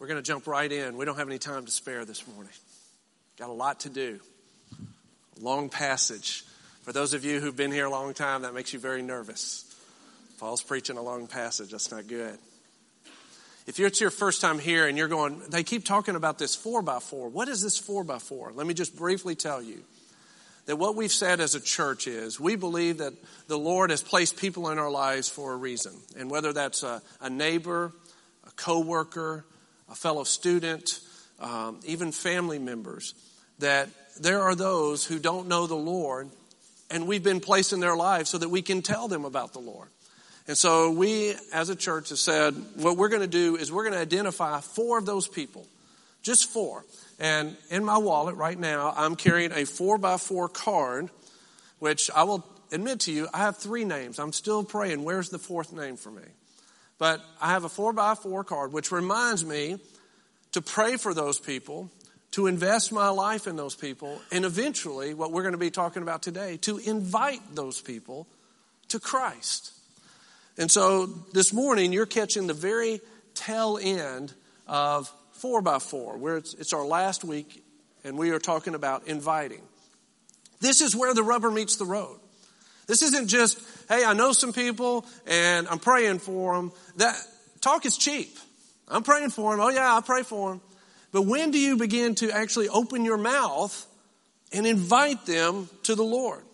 We're going to jump right in. We don't have any time to spare this morning. Got a lot to do. A long passage. For those of you who've been here a long time, that makes you very nervous. Paul's preaching a long passage. That's not good. If it's your first time here and you're going, they keep talking about this 4x4. What is this 4x4? Let me just briefly tell you that what we've said as a church is we believe that the Lord has placed people in our lives for a reason. And whether that's a neighbor, a coworker, a fellow student, even family members, that there are those who don't know the Lord, and we've been placed in their lives so that we can tell them about the Lord. And so we, as a church, have said, what we're going to do is we're going to identify 4 of those people, just 4. And in my wallet right now, I'm carrying a 4x4 card, which I will admit to you, I have 3 names. I'm still praying, where's the 4th name for me? But I have a 4x4 card, which reminds me to pray for those people, to invest my life in those people, and eventually, what we're going to be talking about today, to invite those people to Christ. And so this morning, you're catching the very tail end of 4x4, where it's our last week, and we are talking about inviting. This is where the rubber meets the road. This isn't just, hey, I know some people, and I'm praying for them. That talk is cheap. I'm praying for them. Oh, yeah, I pray for them. But when do you begin to actually open your mouth and invite them to the Lord?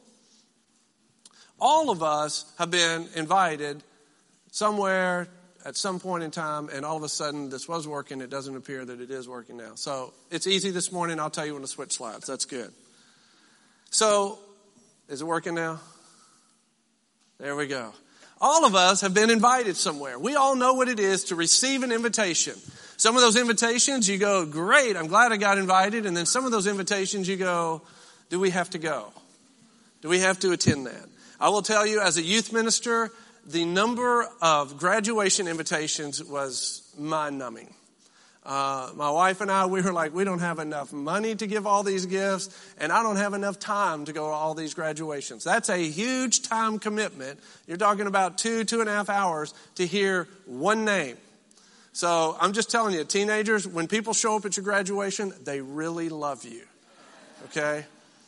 All of us have been invited somewhere at some point in time, and all of a sudden this was working. It doesn't appear that it is working now. So it's easy this morning. I'll tell you when to switch slides. That's good. So is it working now? There we go. All of us have been invited somewhere. We all know what it is to receive an invitation. Some of those invitations you go, great, I'm glad I got invited. And then some of those invitations you go, do we have to go? Do we have to attend that? I will tell you, as a youth minister, the number of graduation invitations was mind-numbing. My wife and I, we were like, we don't have enough money to give all these gifts, and I don't have enough time to go to all these graduations. That's a huge time commitment. You're talking about 2.5 hours to hear one name. So I'm just telling you, teenagers, when people show up at your graduation, they really love you. Okay?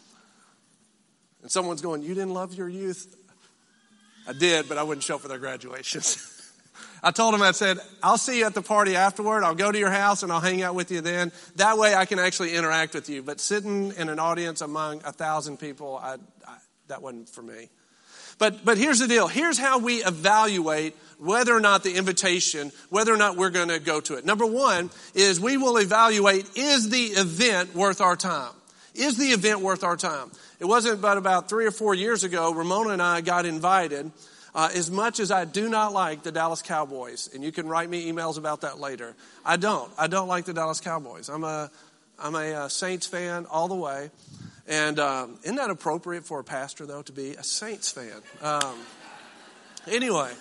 And someone's going, you didn't love your youth? I did, but I wouldn't show up for their graduations. I told them, I said, I'll see you at the party afterward. I'll go to your house and I'll hang out with you then. That way I can actually interact with you. But sitting in an audience among 1,000 people, that wasn't for me. But here's the deal. Here's how we evaluate whether or not the invitation, whether or not we're going to go to it. Number 1 is we will evaluate, is the event worth our time? Is the event worth our time? It wasn't but about 3 or 4 years ago, Ramona and I got invited. As much as I do not like the Dallas Cowboys, and you can write me emails about that later, I don't like the Dallas Cowboys. I'm a Saints fan all the way. And isn't that appropriate for a pastor, though, to be a Saints fan? Anyway,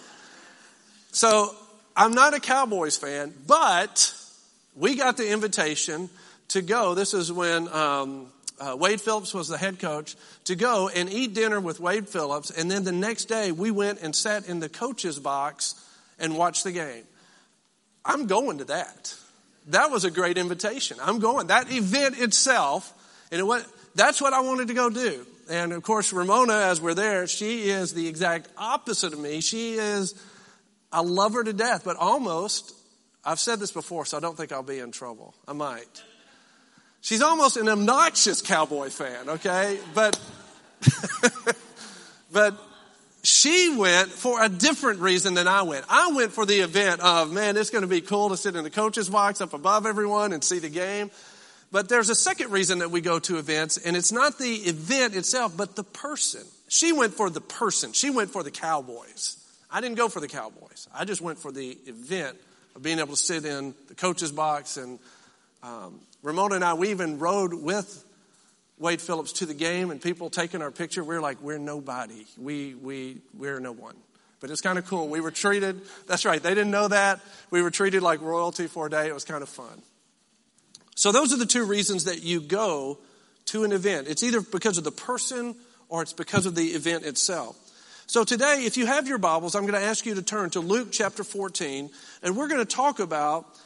so I'm not a Cowboys fan, but we got the invitation to go. This is when Wade Phillips was the head coach, to go and eat dinner with Wade Phillips. And then the next day we went and sat in the coach's box and watched the game. I'm going to that. That was a great invitation. I'm going. That event itself, and that's what I wanted to go do. And of course, Ramona, as we're there, she is the exact opposite of me. I love her to death, but almost, I've said this before, so I don't think I'll be in trouble. I might. She's almost an obnoxious Cowboy fan, okay? But she went for a different reason than I went. I went for the event of, man, it's going to be cool to sit in the coach's box up above everyone and see the game. But there's a second reason that we go to events, and it's not the event itself, but the person. She went for the person. She went for the Cowboys. I didn't go for the Cowboys. I just went for the event of being able to sit in the coach's box. And Ramona and I, we even rode with Wade Phillips to the game, and people taking our picture. We're like, we're nobody. We're no one. But it's kind of cool. We were treated, that's right, they didn't know that. We were treated like royalty for a day. It was kind of fun. So those are the 2 reasons that you go to an event. It's either because of the person or it's because of the event itself. So today, if you have your Bibles, I'm going to ask you to turn to Luke chapter 14, and we're going to talk about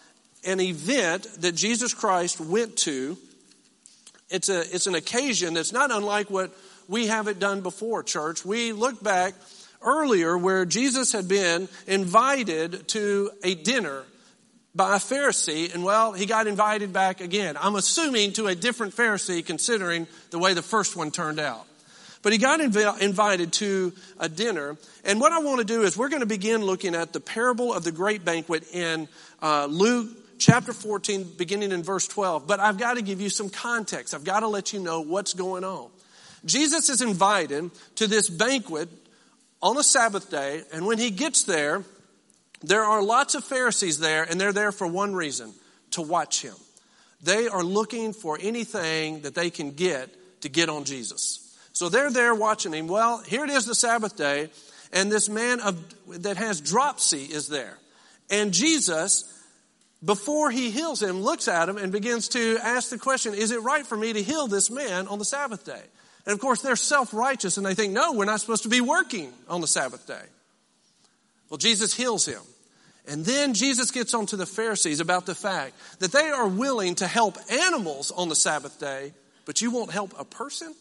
an event that Jesus Christ went to. It's an occasion that's not unlike what we haven't done before, church. We look back earlier where Jesus had been invited to a dinner by a Pharisee, and well, he got invited back again. I'm assuming to a different Pharisee considering the way the first one turned out. But he got invited to a dinner, and what I want to do is we're going to begin looking at the parable of the great banquet in Luke chapter 14, beginning in verse 12. But I've got to give you some context. I've got to let you know what's going on. Jesus is invited to this banquet on the Sabbath day, and when he gets there, there are lots of Pharisees there, and they're there for one reason, to watch him. They are looking for anything that they can get to get on Jesus. So they're there watching him. Well, here it is the Sabbath day, and this man that has dropsy is there. And Jesus, before he heals him, looks at him and begins to ask the question, is it right for me to heal this man on the Sabbath day? And of course, they're self-righteous and they think, no, we're not supposed to be working on the Sabbath day. Well, Jesus heals him. And then Jesus gets on to the Pharisees about the fact that they are willing to help animals on the Sabbath day, but you won't help a person?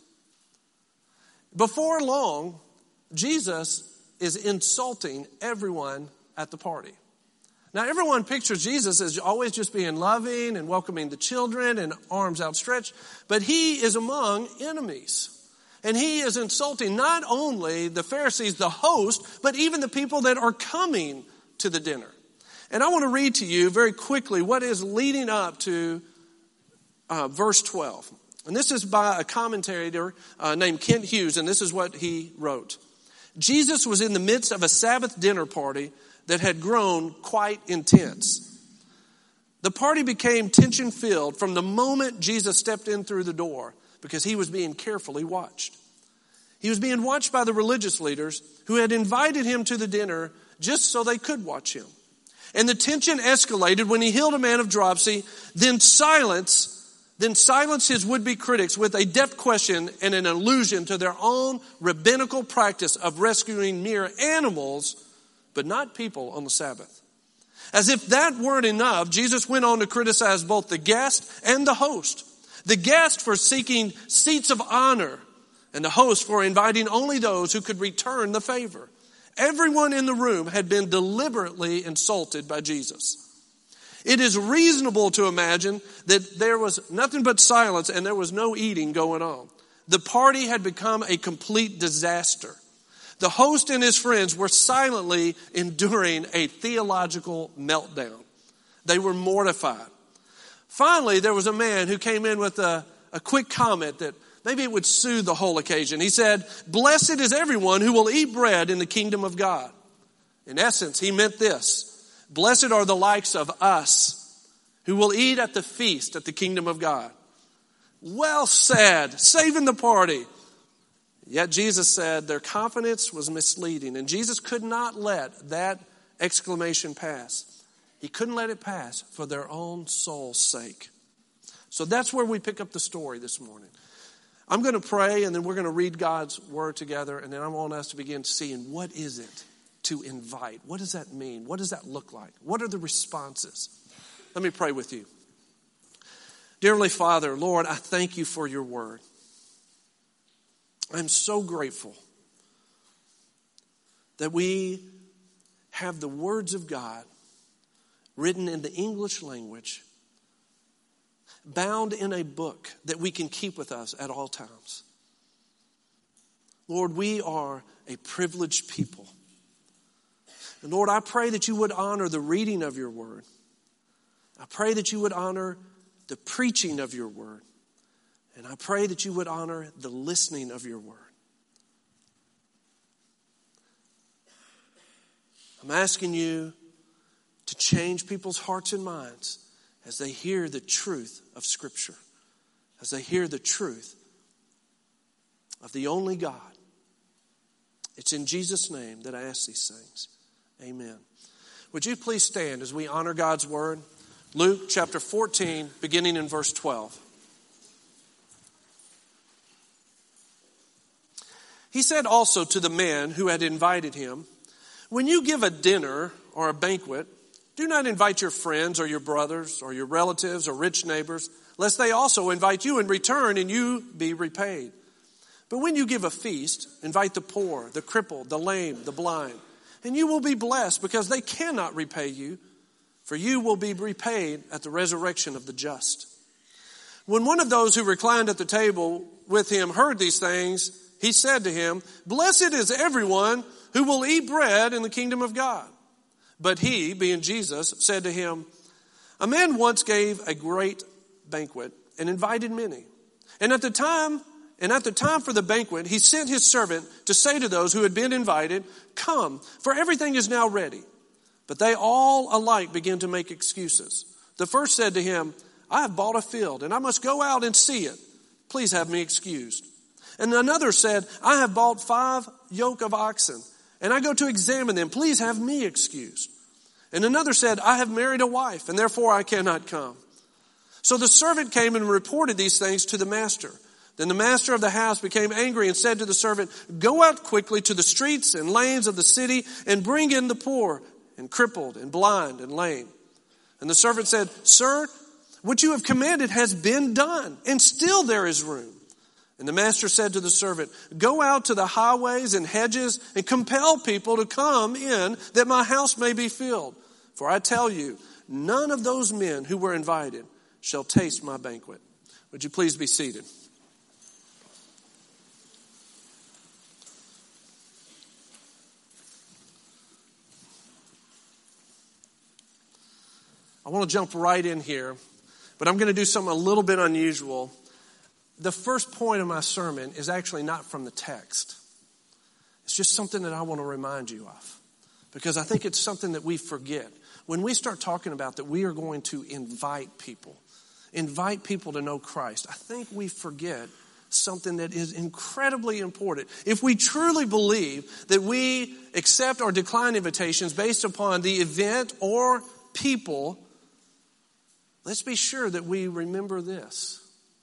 Before long, Jesus is insulting everyone at the party. Now, everyone pictures Jesus as always just being loving and welcoming the children and arms outstretched, but he is among enemies. And he is insulting not only the Pharisees, the host, but even the people that are coming to the dinner. And I want to read to you very quickly what is leading up to verse 12. And this is by a commentator named Kent Hughes, and this is what he wrote. Jesus was in the midst of a Sabbath dinner party that had grown quite intense. The party became tension-filled from the moment Jesus stepped in through the door because he was being carefully watched. He was being watched by the religious leaders who had invited him to the dinner just so they could watch him. And the tension escalated when he healed a man of dropsy, then silenced his would-be critics with a deft question and an allusion to their own rabbinical practice of rescuing mere animals, but not people on the Sabbath. As if that weren't enough, Jesus went on to criticize both the guest and the host. The guest for seeking seats of honor, and the host for inviting only those who could return the favor. Everyone in the room had been deliberately insulted by Jesus. It is reasonable to imagine that there was nothing but silence and there was no eating going on. The party had become a complete disaster. The host and his friends were silently enduring a theological meltdown. They were mortified. Finally, there was a man who came in with a quick comment that maybe it would soothe the whole occasion. He said, "Blessed is everyone who will eat bread in the kingdom of God." In essence, he meant this: blessed are the likes of us who will eat at the feast at the kingdom of God. Well said, saving the party. Yet Jesus said their confidence was misleading, and Jesus could not let that exclamation pass. He couldn't let it pass for their own soul's sake. So that's where we pick up the story this morning. I'm going to pray, and then we're going to read God's word together, and then I want us to begin seeing what is it to invite. What does that mean? What does that look like? What are the responses? Let me pray with you. Dear Heavenly Father, Lord, I thank you for your word. I'm so grateful that we have the words of God written in the English language, bound in a book that we can keep with us at all times. Lord, we are a privileged people. And Lord, I pray that you would honor the reading of your word. I pray that you would honor the preaching of your word. And I pray that you would honor the listening of your word. I'm asking you to change people's hearts and minds as they hear the truth of Scripture, as they hear the truth of the only God. It's in Jesus' name that I ask these things. Amen. Would you please stand as we honor God's word? Luke chapter 14, beginning in verse 12. He said also to the men who had invited him, "When you give a dinner or a banquet, Do not invite your friends or your brothers or your relatives or rich neighbors, lest they also invite you in return and you be repaid. But when you give a feast, invite the poor, the crippled, the lame, the blind, and you will be blessed because they cannot repay you, for you will be repaid at the resurrection of the just. When one of those who reclined at the table with him heard these things, he said to him, Blessed is everyone who will eat bread in the kingdom of God. But he, being Jesus, said to him, A man once gave a great banquet and invited many. And at the time for the banquet, he sent his servant to say to those who had been invited, Come, for everything is now ready. But they all alike began to make excuses. The first said to him, I have bought a field, and I must go out and see it. Please have me excused. And another said, I have bought 5 yoke of oxen, and I go to examine them. Please have me excused. And another said, I have married a wife, and therefore I cannot come. So the servant came and reported these things to the master. Then the master of the house became angry and said to the servant, Go out quickly to the streets and lanes of the city and bring in the poor and crippled and blind and lame. And the servant said, Sir, what you have commanded has been done, and still there is room. And the master said to the servant, Go out to the highways and hedges and compel people to come in that my house may be filled. For I tell you, none of those men who were invited shall taste my banquet. Would you please be seated? I want to jump right in here, but I'm going to do something a little bit unusual. The first point of my sermon is actually not from the text. It's just something that I want to remind you of, because I think it's something that we forget. When we start talking about that we are going to invite people to know Christ, I think we forget something that is incredibly important. If we truly believe that we accept or decline invitations based upon the event or people, let's be sure that we remember this.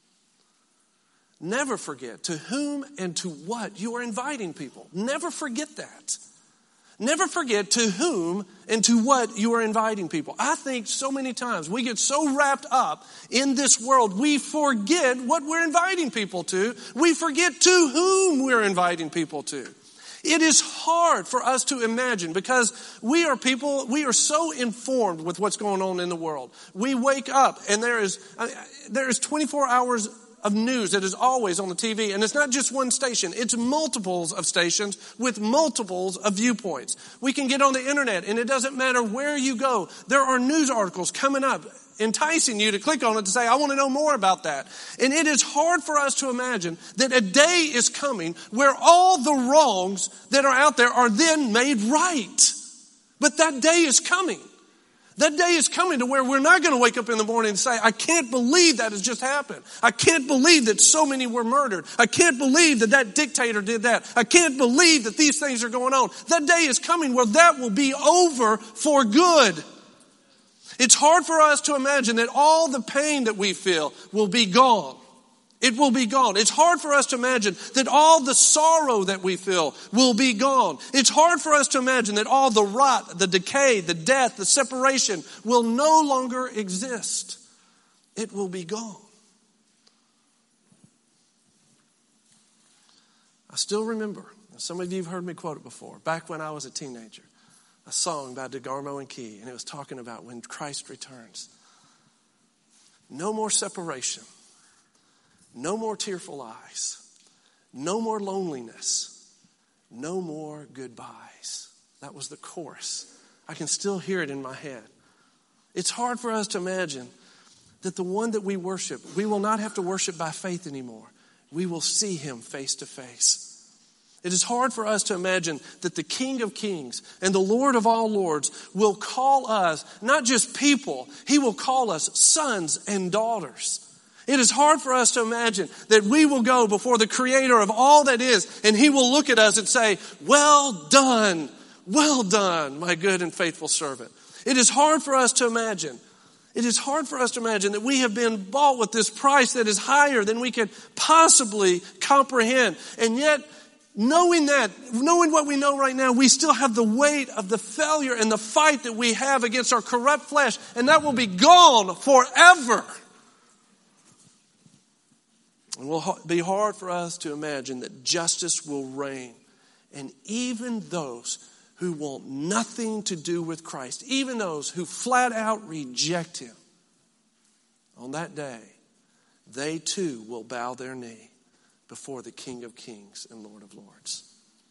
Never forget to whom and to what you are inviting people. Never forget that. Never forget to whom and to what you are inviting people. I think so many times we get so wrapped up in this world, we forget what we're inviting people to. We forget to whom we're inviting people to. It is hard for us to imagine because we are so informed with what's going on in the world. We wake up and there is 24 hours of news that is always on the TV. And it's not just one station. It's multiples of stations with multiples of viewpoints. We can get on the internet and it doesn't matter where you go. There are news articles coming up enticing you to click on it to say, I want to know more about that. And it is hard for us to imagine that a day is coming where all the wrongs that are out there are then made right. But that day is coming. That day is coming to where we're not going to wake up in the morning and say, I can't believe that has just happened. I can't believe that so many were murdered. I can't believe that that dictator did that. I can't believe that these things are going on. That day is coming where that will be over for good. It's hard for us to imagine that all the pain that we feel will be gone. It will be gone. It's hard for us to imagine that all the sorrow that we feel will be gone. It's hard for us to imagine that all the rot, the decay, the death, the separation will no longer exist. It will be gone. I still remember, some of you have heard me quote it before, back when I was a teenager, a song by DeGarmo and Key, and it was talking about when Christ returns. No more separation. No more tearful eyes. No more loneliness. No more goodbyes. That was the chorus. I can still hear it in my head. It's hard for us to imagine that the one that we worship, we will not have to worship by faith anymore. We will see him face to face. It is hard for us to imagine that the King of Kings and the Lord of all lords will call us not just people, he will call us sons and daughters. It is hard for us to imagine that we will go before the Creator of all that is, and he will look at us and say, well done, my good and faithful servant. It is hard for us to imagine. It is hard for us to imagine that we have been bought with this price that is higher than we could possibly comprehend. And yet, knowing what we know right now, we still have the weight of the failure and the fight that we have against our corrupt flesh, and that will be gone forever. It will be hard for us to imagine that justice will reign, and even those who want nothing to do with Christ, even those who flat out reject him, on that day, they too will bow their knee before the King of Kings and Lord of Lords.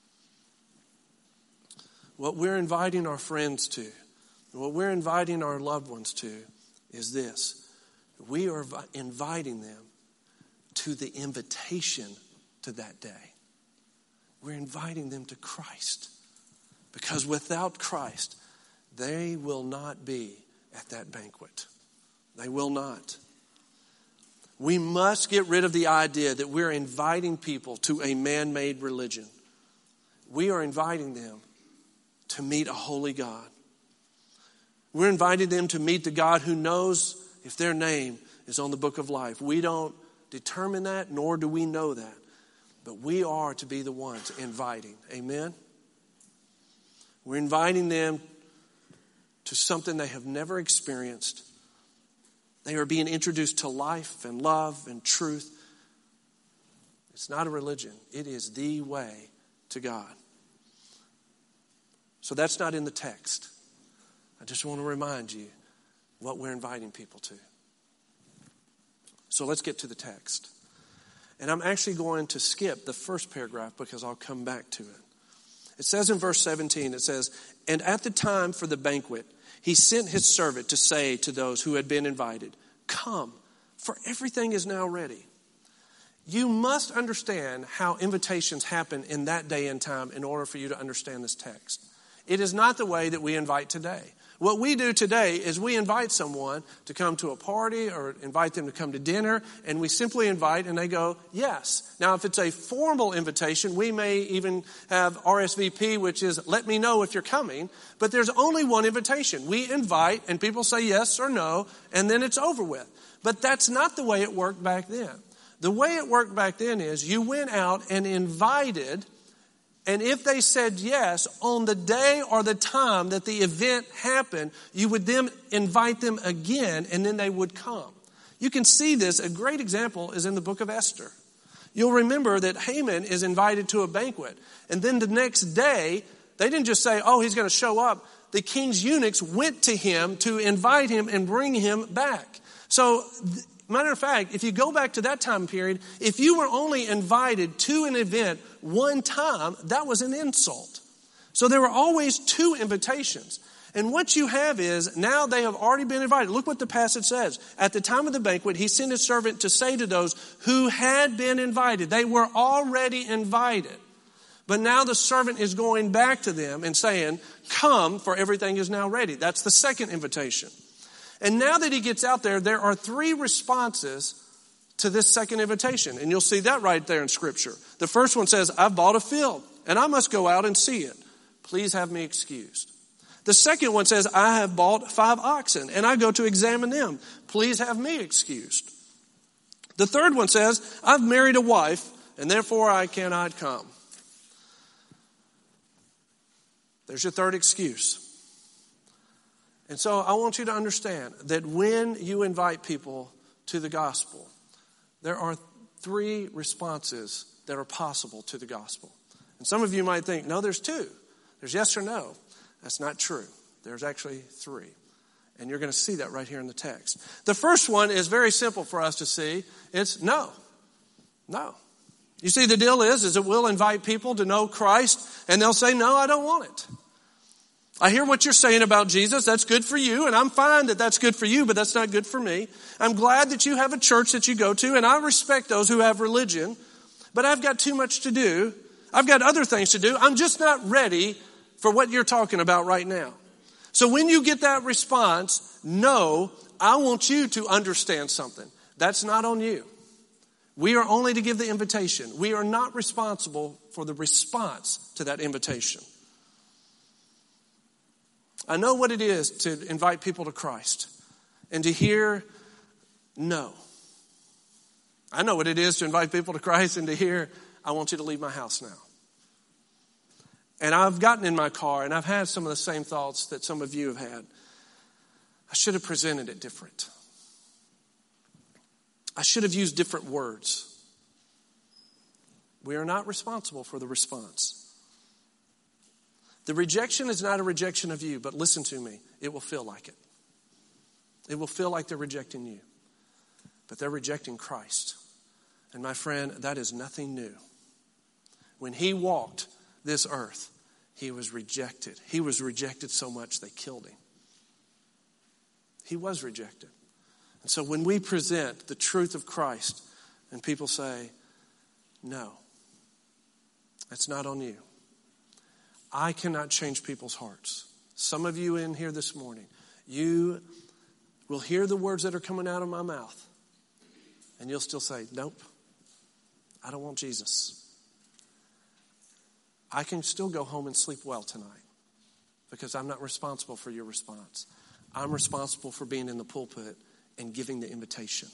What we're inviting our friends to, what we're inviting our loved ones to, is this. We are inviting them to the invitation to that day. We're inviting them to Christ. Because without Christ, they will not be at that banquet. They will not. We must get rid of the idea that we're inviting people to a man-made religion. We are inviting them to meet a holy God. We're inviting them to meet the God who knows if their name is on the book of life. We don't determine that, nor do we know that. But we are to be the ones inviting. Amen? We're inviting them to something they have never experienced. They are being introduced to life and love and truth. It's not a religion. It is the way to God. So that's not in the text. I just want to remind you what we're inviting people to. So let's get to the text. And I'm actually going to skip the first paragraph because I'll come back to it. It says in verse 17, it says, "And at the time for the banquet, he sent his servant to say to those who had been invited, 'Come, for everything is now ready.'" You must understand how invitations happen in that day and time in order for you to understand this text. It is not the way that we invite today. What we do today is we invite someone to come to a party or invite them to come to dinner, and we simply invite and they go, yes. Now, if it's a formal invitation, we may even have RSVP, which is let me know if you're coming, but there's only one invitation. We invite and people say yes or no, and then it's over with. But that's not the way it worked back then. The way it worked back then is you went out and invited, and if they said yes, on the day or the time that the event happened, you would then invite them again, and then they would come. You can see this. A great example is in the book of Esther. You'll remember that Haman is invited to a banquet. And then the next day, they didn't just say, oh, he's going to show up. The king's eunuchs went to him to invite him and bring him back. So, matter of fact, if you go back to that time period, if you were only invited to an event one time, that was an insult. So there were always two invitations. And what you have is, now they have already been invited. Look what the passage says. At the time of the banquet, he sent his servant to say to those who had been invited. They were already invited. But now the servant is going back to them and saying, come, for everything is now ready. That's the second invitation. And now that he gets out there, there are three responses to this second invitation. And you'll see that right there in Scripture. The first one says, I've bought a field, and I must go out and see it. Please have me excused. The second one says, I have bought 5 oxen, and I go to examine them. Please have me excused. The third one says, I've married a wife, and therefore I cannot come. There's your third excuse. And so I want you to understand that when you invite people to the gospel, there are 3 responses that are possible to the gospel. And some of you might think, no, there's 2. There's yes or no. That's not true. There's actually 3. And you're going to see that right here in the text. The first one is very simple for us to see. It's no. No. You see, the deal is that we'll invite people to know Christ, and they'll say, no, I don't want it. I hear what you're saying about Jesus. That's good for you, and I'm fine that that's good for you, but that's not good for me. I'm glad that you have a church that you go to, and I respect those who have religion, but I've got too much to do. I've got other things to do. I'm just not ready for what you're talking about right now. So when you get that response, no, I want you to understand something. That's not on you. We are only to give the invitation. We are not responsible for the response to that invitation. I know what it is to invite people to Christ and to hear no. I know what it is to invite people to Christ and to hear, I want you to leave my house now. And I've gotten in my car and I've had some of the same thoughts that some of you have had. I should have presented it different. I should have used different words. We are not responsible for the response. The rejection is not a rejection of you, but listen to me, it will feel like it. It will feel like they're rejecting you, but they're rejecting Christ. And my friend, that is nothing new. When he walked this earth, he was rejected. He was rejected so much they killed him. He was rejected. And so when we present the truth of Christ and people say, no, that's not on you. I cannot change people's hearts. Some of you in here this morning, you will hear the words that are coming out of my mouth and you'll still say, nope, I don't want Jesus. I can still go home and sleep well tonight because I'm not responsible for your response. I'm responsible for being in the pulpit and giving the invitation.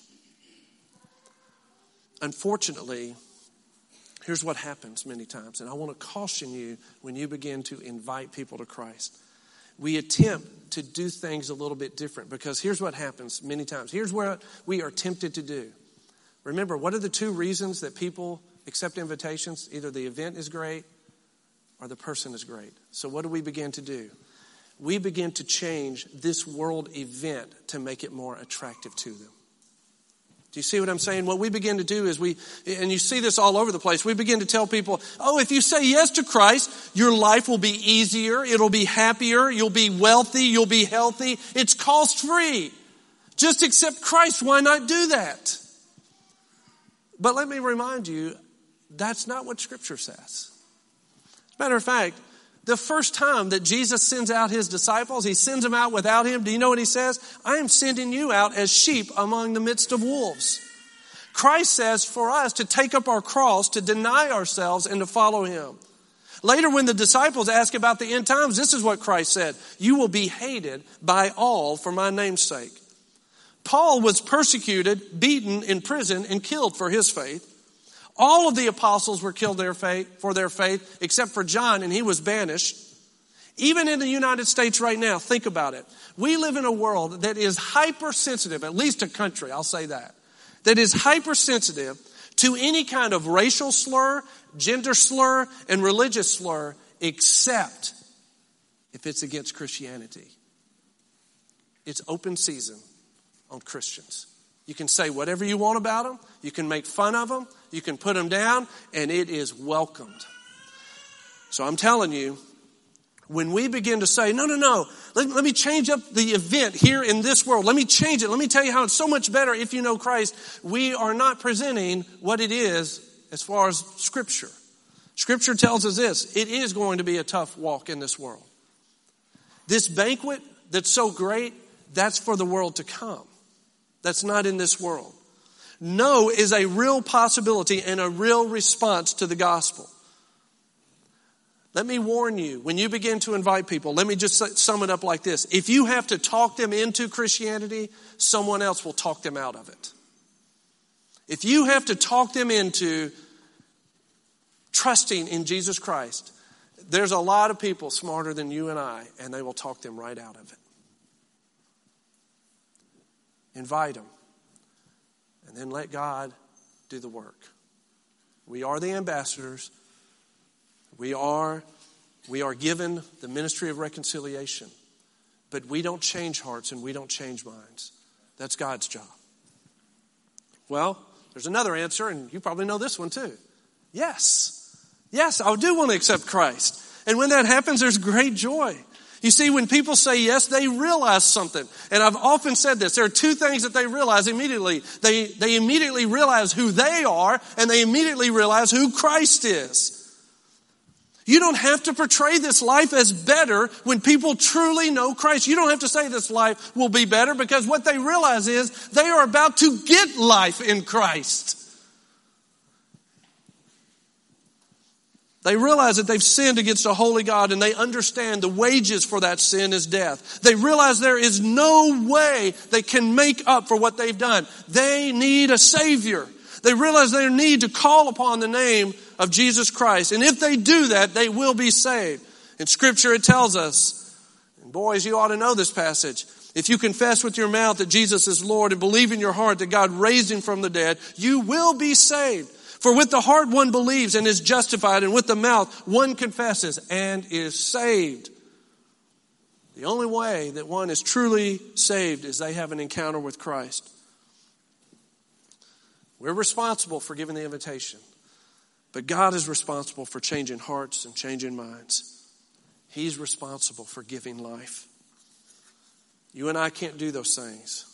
Unfortunately, here's what happens many times, and I want to caution you when you begin to invite people to Christ. We attempt to do things a little bit different because here's what happens many times. Here's what we are tempted to do. Remember, what are the two reasons that people accept invitations? Either the event is great or the person is great. So what do we begin to do? We begin to change this world event to make it more attractive to them. Do you see what I'm saying? What we begin to do is and you see this all over the place, we begin to tell people, oh, if you say yes to Christ, your life will be easier, it'll be happier, you'll be wealthy, you'll be healthy. It's cost-free. Just accept Christ. Why not do that? But let me remind you, that's not what Scripture says. As a matter of fact, the first time that Jesus sends out his disciples, he sends them out without him. Do you know what he says? I am sending you out as sheep among the midst of wolves. Christ says for us to take up our cross, to deny ourselves and to follow him. Later when the disciples ask about the end times, this is what Christ said. You will be hated by all for my name's sake. Paul was persecuted, beaten in prison, and killed for his faith. All of the apostles were killed for their faith, except for John, and he was banished. Even in the United States right now, think about it. We live in a world that is hypersensitive, at least a country, I'll say that is hypersensitive to any kind of racial slur, gender slur, and religious slur, except if it's against Christianity. It's open season on Christians. You can say whatever you want about them. You can make fun of them. You can put them down, and it is welcomed. So I'm telling you, when we begin to say, no, let me change up the event here in this world. Let me change it. Let me tell you how it's so much better if you know Christ. We are not presenting what it is as far as Scripture. Scripture tells us this. It is going to be a tough walk in this world. This banquet that's so great, that's for the world to come. That's not in this world. No is a real possibility and a real response to the gospel. Let me warn you, when you begin to invite people, let me just sum it up like this. If you have to talk them into Christianity, someone else will talk them out of it. If you have to talk them into trusting in Jesus Christ, there's a lot of people smarter than you and I, and they will talk them right out of it. Invite them. And then let God do the work. We are the ambassadors. We are given the ministry of reconciliation. But we don't change hearts and we don't change minds. That's God's job. Well, there's another answer, and you probably know this one too. Yes. Yes, I do want to accept Christ. And when that happens, there's great joy. You see, when people say yes, they realize something. And I've often said this. There are two things that they realize immediately. They immediately realize who they are, and they immediately realize who Christ is. You don't have to portray this life as better when people truly know Christ. You don't have to say this life will be better, because what they realize is they are about to get life in Christ. They realize that they've sinned against a holy God, and they understand the wages for that sin is death. They realize there is no way they can make up for what they've done. They need a Savior. They realize their need to call upon the name of Jesus Christ. And if they do that, they will be saved. In Scripture it tells us, and boys, you ought to know this passage, if you confess with your mouth that Jesus is Lord and believe in your heart that God raised him from the dead, you will be saved. For with the heart one believes and is justified, and with the mouth one confesses and is saved. The only way that one is truly saved is they have an encounter with Christ. We're responsible for giving the invitation, but God is responsible for changing hearts and changing minds. He's responsible for giving life. You and I can't do those things.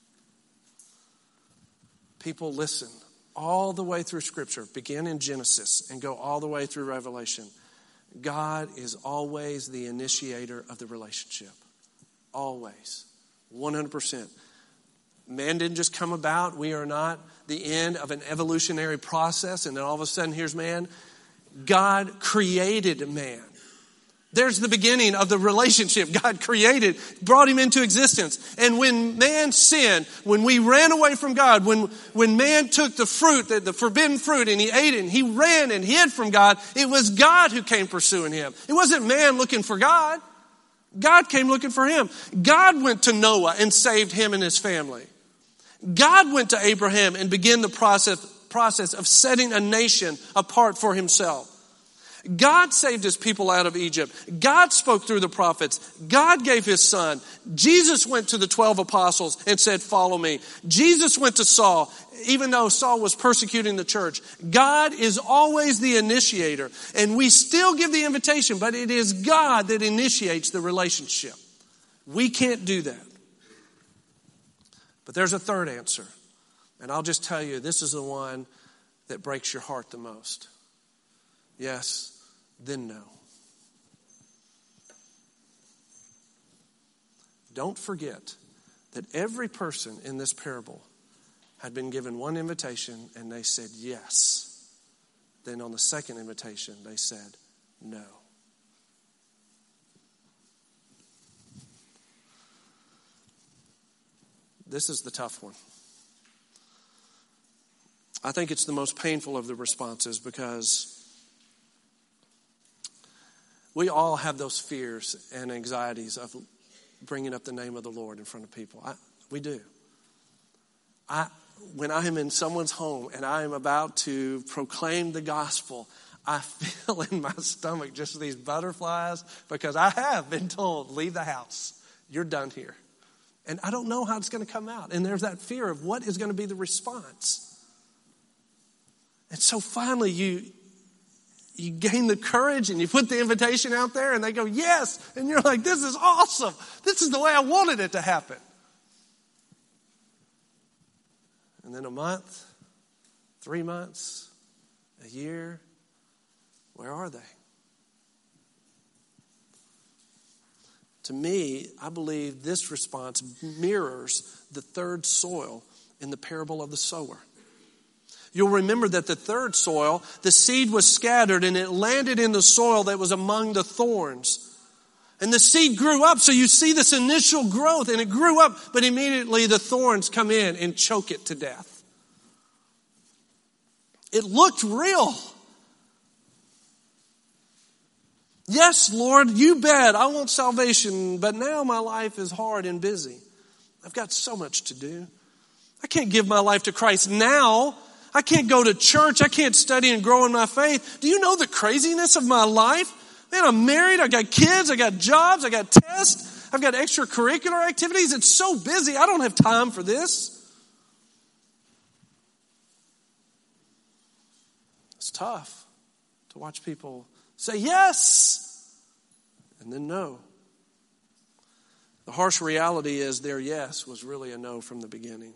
People, listen, all the way through Scripture, begin in Genesis and go all the way through Revelation. God is always the initiator of the relationship. Always. 100%. Man didn't just come about. We are not the end of an evolutionary process and then all of a sudden here's man. God created man. There's the beginning of the relationship. God created, brought him into existence. And when man sinned, when we ran away from God, when man took the fruit, the forbidden fruit, and he ate it, and he ran and hid from God, it was God who came pursuing him. It wasn't man looking for God. God came looking for him. God went to Noah and saved him and his family. God went to Abraham and began the process of setting a nation apart for himself. God saved his people out of Egypt. God spoke through the prophets. God gave his son. Jesus went to the 12 apostles and said, follow me. Jesus went to Saul, even though Saul was persecuting the church. God is always the initiator. And we still give the invitation, but it is God that initiates the relationship. We can't do that. But there's a third answer. And I'll just tell you, this is the one that breaks your heart the most. Yes, then no. Don't forget that every person in this parable had been given one invitation and they said yes. Then on the second invitation, they said no. This is the tough one. I think it's the most painful of the responses because we all have those fears and anxieties of bringing up the name of the Lord in front of people. We do. When I am in someone's home and I am about to proclaim the gospel, I feel in my stomach just these butterflies because I have been told, leave the house. You're done here. And I don't know how it's going to come out. And there's that fear of what is going to be the response. And so finally you gain the courage and you put the invitation out there and they go, yes. And you're like, this is awesome. This is the way I wanted it to happen. And then a month, 3 months, a year, where are they? To me, I believe this response mirrors the third soil in the parable of the sower. You'll remember that the third soil, the seed was scattered and it landed in the soil that was among the thorns. And the seed grew up, so you see this initial growth and it grew up, but immediately the thorns come in and choke it to death. It looked real. Yes, Lord, you bet, I want salvation, but now my life is hard and busy. I've got so much to do. I can't give my life to Christ now. I can't go to church. I can't study and grow in my faith. Do you know the craziness of my life? Man, I'm married. I got kids. I got jobs. I got tests. I've got extracurricular activities. It's so busy. I don't have time for this. It's tough to watch people say yes and then no. The harsh reality is their yes was really a no from the beginning.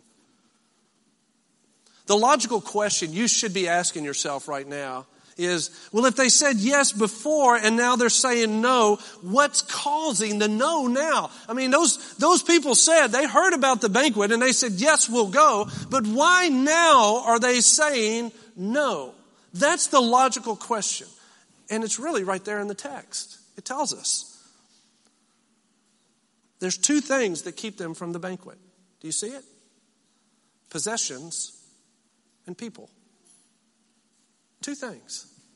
The logical question you should be asking yourself right now is, well, if they said yes before and now they're saying no, what's causing the no now? I mean, those people said, they heard about the banquet and they said, yes, we'll go. But why now are they saying no? That's the logical question. And it's really right there in the text. It tells us. There's two things that keep them from the banquet. Do you see it? Possessions and people. Two things.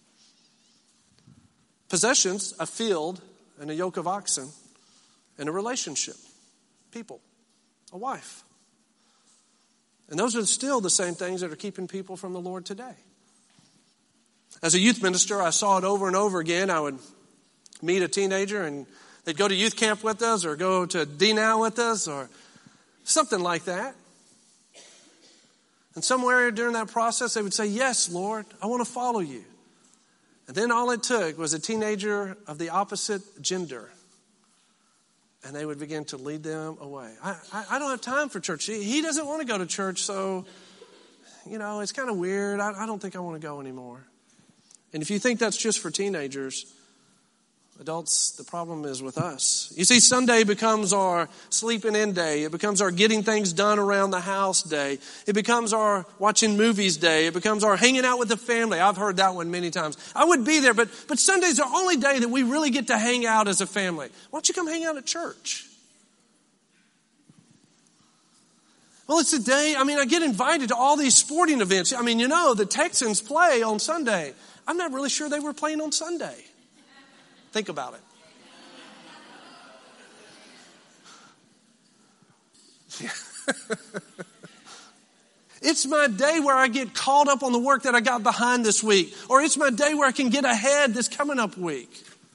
Possessions, a field and a yoke of oxen, and a relationship, people, a wife. And those are still the same things that are keeping people from the Lord today. As a youth minister, I saw it over and over again. I would meet a teenager and they'd go to youth camp with us or go to D-Now with us or something like that. And somewhere during that process, they would say, yes, Lord, I want to follow you. And then all it took was a teenager of the opposite gender. And they would begin to lead them away. I don't have time for church. He doesn't want to go to church, so, it's kind of weird. I don't think I want to go anymore. And if you think that's just for teenagers, adults, the problem is with us. You see, Sunday becomes our sleeping in day. It becomes our getting things done around the house day. It becomes our watching movies day. It becomes our hanging out with the family. I've heard that one many times. I would be there, but Sunday's the only day that we really get to hang out as a family. Why don't you come hang out at church? Well, it's a day, I get invited to all these sporting events. The Texans play on Sunday. I'm not really sure they were playing on Sunday. Think about it. It's my day where I get caught up on the work that I got behind this week. Or it's my day where I can get ahead this coming up week.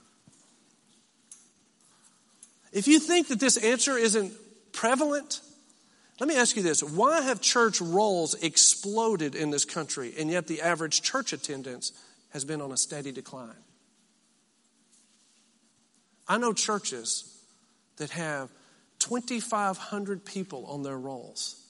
If you think that this answer isn't prevalent, let me ask you this. Why have church rolls exploded in this country, and yet the average church attendance has been on a steady decline? I know churches that have 2,500 people on their rolls,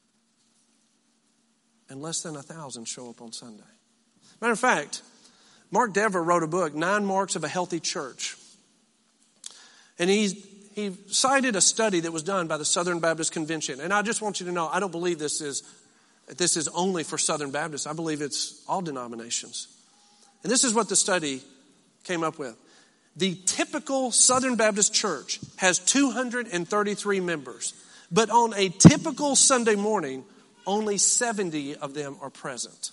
and less than 1,000 show up on Sunday. Matter of fact, Mark Dever wrote a book, 9 Marks of a Healthy Church. And he cited a study that was done by the Southern Baptist Convention. And I just want you to know, I don't believe this is only for Southern Baptists. I believe it's all denominations. And this is what the study came up with. The typical Southern Baptist church has 233 members, but on a typical Sunday morning, only 70 of them are present.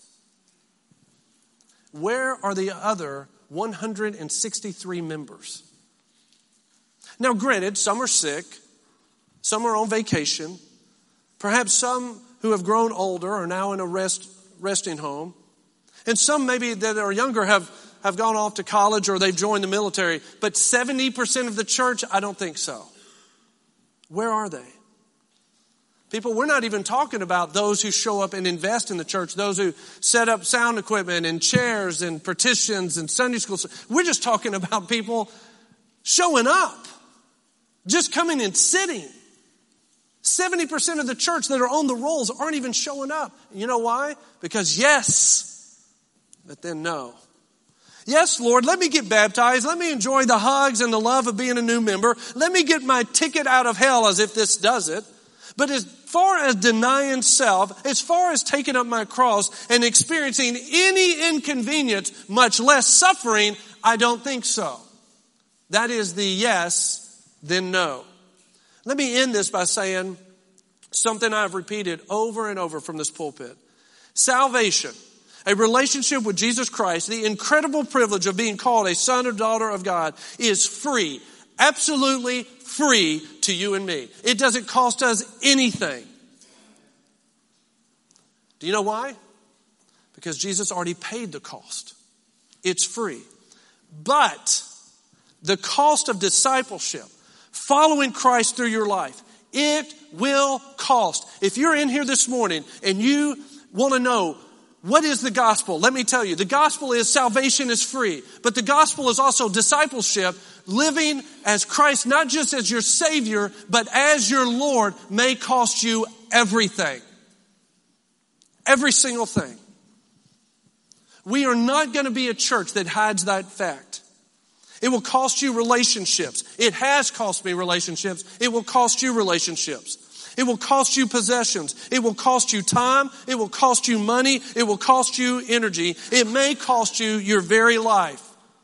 Where are the other 163 members? Now, granted, some are sick, some are on vacation, perhaps some who have grown older are now in a resting home, and some maybe that are younger have gone off to college or they've joined the military. But 70% of the church, I don't think so. Where are they? People, we're not even talking about those who show up and invest in the church, those who set up sound equipment and chairs and partitions and Sunday school. We're just talking about people showing up, just coming and sitting. 70% of the church that are on the rolls aren't even showing up. You know why? Because yes, but then no. Yes, Lord, let me get baptized. Let me enjoy the hugs and the love of being a new member. Let me get my ticket out of hell, as if this does it. But as far as denying self, as far as taking up my cross and experiencing any inconvenience, much less suffering, I don't think so. That is the yes, then no. Let me end this by saying something I've repeated over and over from this pulpit. Salvation, a relationship with Jesus Christ, the incredible privilege of being called a son or daughter of God, is free, absolutely free to you and me. It doesn't cost us anything. Do you know why? Because Jesus already paid the cost. It's free. But the cost of discipleship, following Christ through your life, it will cost. If you're in here this morning and you want to know, what is the gospel? Let me tell you, the gospel is salvation is free, but the gospel is also discipleship, living as Christ, not just as your Savior, but as your Lord, may cost you everything. Every single thing. We are not going to be a church that hides that fact. It will cost you relationships. It has cost me relationships. It will cost you relationships. It will cost you possessions. It will cost you time. It will cost you money. It will cost you energy. It may cost you your very life.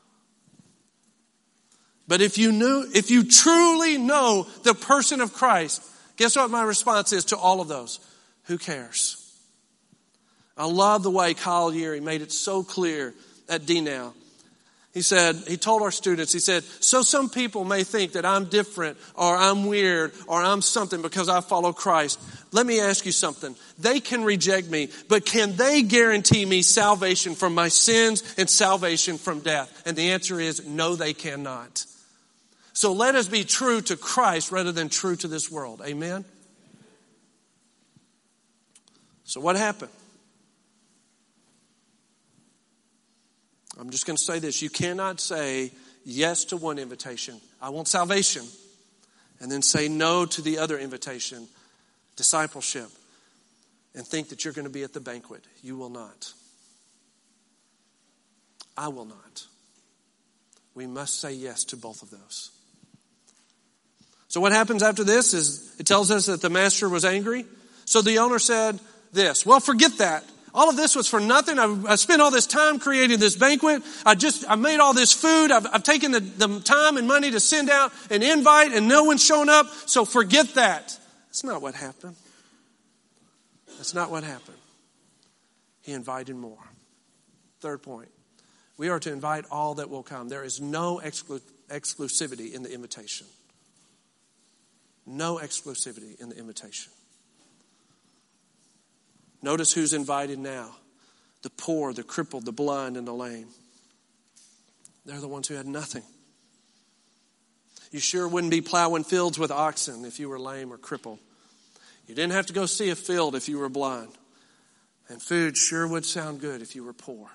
But if you truly know the person of Christ, guess what my response is to all of those? Who cares? I love the way Kyle Yeary made it so clear at D-Now. He told our students, he said, so some people may think that I'm different or I'm weird or I'm something because I follow Christ. Let me ask you something. They can reject me, but can they guarantee me salvation from my sins and salvation from death? And the answer is no, they cannot. So let us be true to Christ rather than true to this world. Amen? So what happened? I'm just going to say this. You cannot say yes to one invitation, I want salvation, and then say no to the other invitation, discipleship, and think that you're going to be at the banquet. You will not. I will not. We must say yes to both of those. So what happens after this is it tells us that the master was angry. So the owner said this, well, forget that. All of this was for nothing. I spent all this time creating this banquet. I made all this food. I've taken the time and money to send out an invite and no one's shown up. So forget that. That's not what happened. That's not what happened. He invited more. Third point. We are to invite all that will come. There is no exclusivity in the invitation. No exclusivity in the invitation. Notice who's invited now. The poor, the crippled, the blind, and the lame. They're the ones who had nothing. You sure wouldn't be plowing fields with oxen if you were lame or crippled. You didn't have to go see a field if you were blind. And food sure would sound good if you were poor.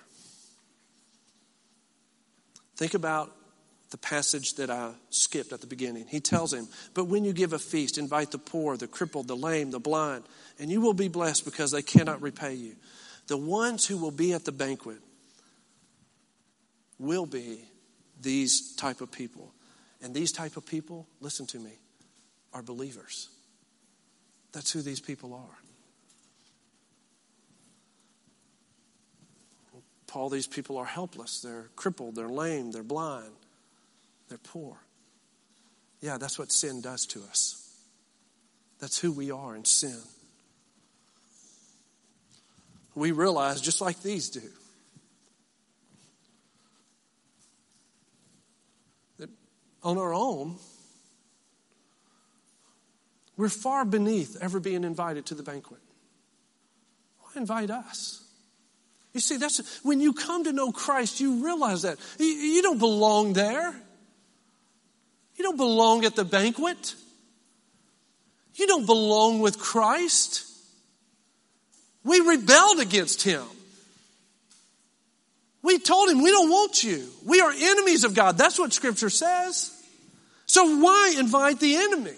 Think about the passage that I skipped at the beginning. He tells him, but when you give a feast, invite the poor, the crippled, the lame, the blind, and you will be blessed because they cannot repay you. The ones who will be at the banquet will be these type of people. And these type of people, listen to me, are believers. That's who these people are. Paul, these people are helpless. They're crippled, they're lame, they're blind. They're poor. Yeah, that's what sin does to us. That's who we are in sin. We realize, just like these do, that on our own, we're far beneath ever being invited to the banquet. Why invite us? You see, that's when you come to know Christ, you realize that. You don't belong there. You don't belong at the banquet. You don't belong with Christ. We rebelled against him. We told him, we don't want you. We are enemies of God. That's what Scripture says. So why invite the enemy?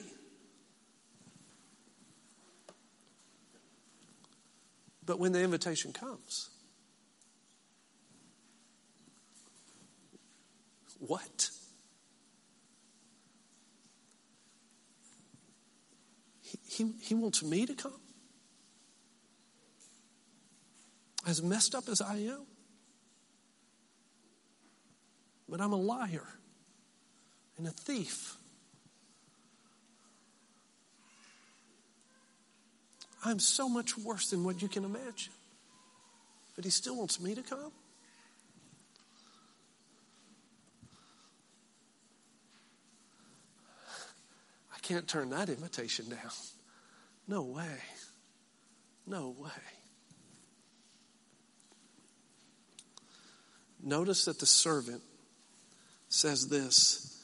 But when the invitation comes, what? He wants me to come? As messed up as I am? But I'm a liar and a thief. I'm so much worse than what you can imagine. But he still wants me to come? I can't turn that invitation down. No way. No way. Notice that the servant says this.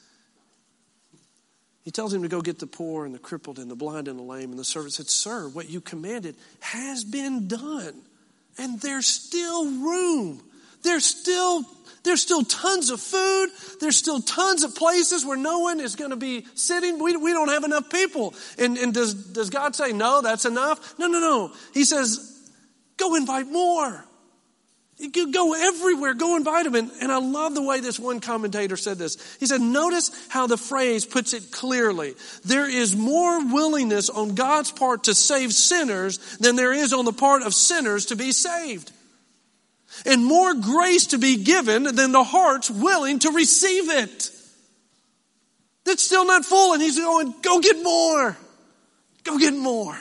He tells him to go get the poor and the crippled and the blind and the lame. And the servant said, sir, what you commanded has been done. And there's still room. There's still tons of food. There's still tons of places where no one is going to be sitting. We don't have enough people. And does God say, no, that's enough? No. He says, go invite more. You go everywhere. Go invite them. And I love the way this one commentator said this. He said, notice how the phrase puts it clearly. There is more willingness on God's part to save sinners than there is on the part of sinners to be saved. And more grace to be given than the heart's willing to receive it. That's still not full. And he's going, go get more. Go get more.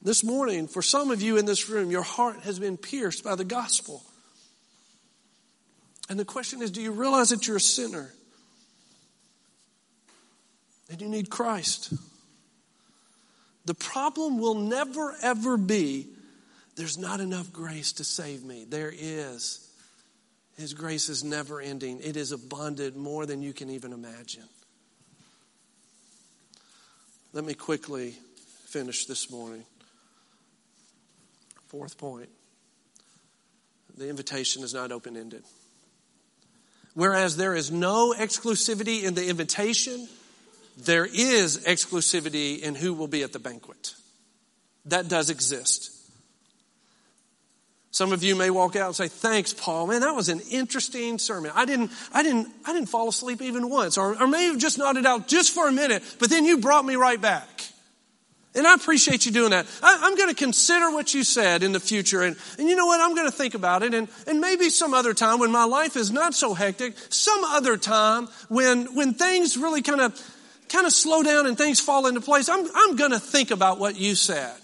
This morning, for some of you in this room, your heart has been pierced by the gospel. And the question is, do you realize that you're a sinner? And you need Christ. The problem will never, ever be, there's not enough grace to save me. There is. His grace is never ending. It is abundant more than you can even imagine. Let me quickly finish this morning. Fourth point. The invitation is not open-ended. Whereas there is no exclusivity in the invitation, there is exclusivity in who will be at the banquet. That does exist. Some of you may walk out and say, "Thanks, Paul. Man, that was an interesting sermon. I didn't fall asleep even once, or may have just nodded out just for a minute, but then you brought me right back." And I appreciate you doing that. I'm going to consider what you said in the future. And you know what? I'm going to think about it. And maybe some other time when my life is not so hectic, some other time when things really kind of slow down and things fall into place, I'm going to think about what you said.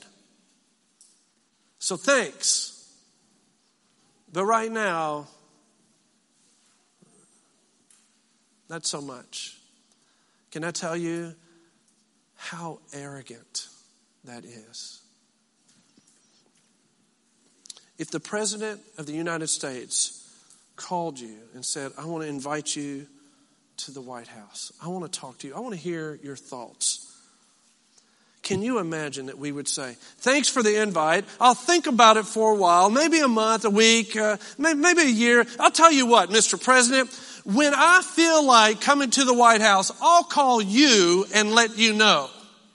So thanks. But right now, not so much. Can I tell you how arrogant that is? If the President of the United States called you and said, "I want to invite you to the White House. I want to talk to you. I want to hear your thoughts." Can you imagine that we would say, "Thanks for the invite. I'll think about it for a while, maybe a month, a week, maybe a year. I'll tell you what, Mr. President, when I feel like coming to the White House, I'll call you and let you know."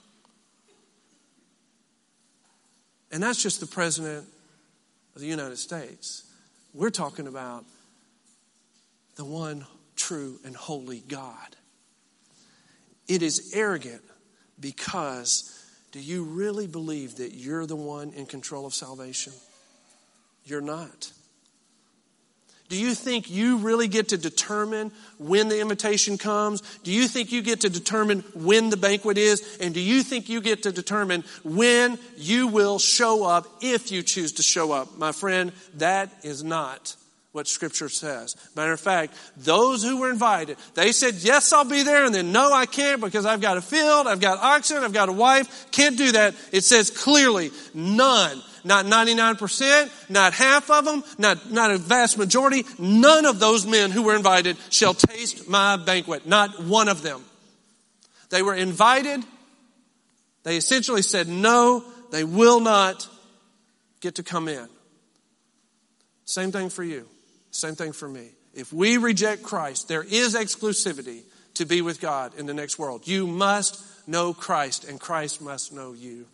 And that's just the President of the United States. We're talking about the one true and holy God. It is arrogant because do you really believe that you're the one in control of salvation? You're not. Do you think you really get to determine when the invitation comes? Do you think you get to determine when the banquet is? And do you think you get to determine when you will show up if you choose to show up? My friend, that is not what Scripture says. Matter of fact, those who were invited, they said, "Yes, I'll be there," and then, "No, I can't because I've got a field, I've got oxen, I've got a wife. Can't do that." It says clearly, none, not 99%, not half of them, not a vast majority, none of those men who were invited shall taste my banquet. Not one of them. They were invited. They essentially said, no, they will not get to come in. Same thing for you. Same thing for me. If we reject Christ, there is exclusivity to be with God in the next world. You must know Christ, and Christ must know you.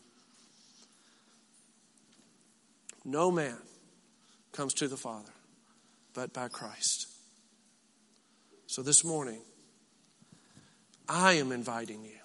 No man comes to the Father but by Christ. So this morning, I am inviting you.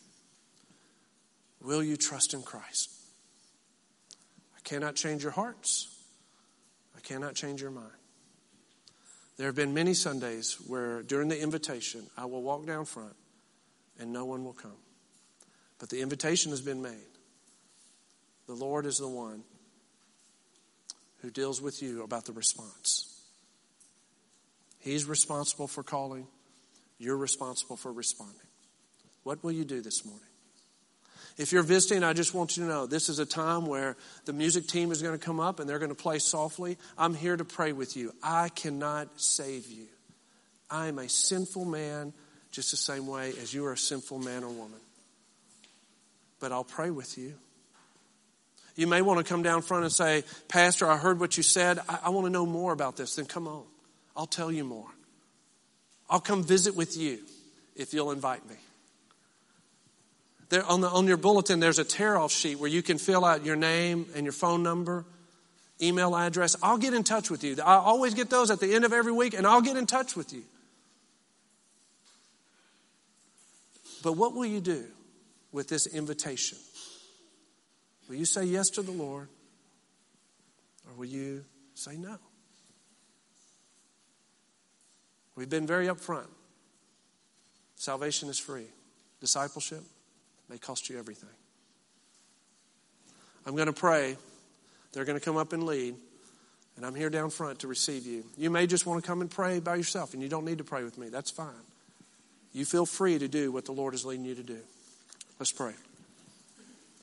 Will you trust in Christ? I cannot change your hearts. I cannot change your mind. There have been many Sundays where during the invitation, I will walk down front and no one will come. But the invitation has been made. The Lord is the one who deals with you about the response. He's responsible for calling. You're responsible for responding. What will you do this morning? If you're visiting, I just want you to know this is a time where the music team is going to come up and they're going to play softly. I'm here to pray with you. I cannot save you. I am a sinful man just the same way as you are a sinful man or woman. But I'll pray with you. You may want to come down front and say, "Pastor, I heard what you said. I want to know more about this." Then come on. I'll tell you more. I'll come visit with you if you'll invite me. There on your bulletin, there's a tear-off sheet where you can fill out your name and your phone number, email address. I'll get in touch with you. I always get those at the end of every week, and I'll get in touch with you. But what will you do with this invitation? Will you say yes to the Lord, or will you say no? We've been very upfront. Salvation is free. Discipleship may cost you everything. I'm going to pray. They're going to come up and lead. And I'm here down front to receive you. You may just want to come and pray by yourself, and you don't need to pray with me. That's fine. You feel free to do what the Lord is leading you to do. Let's pray.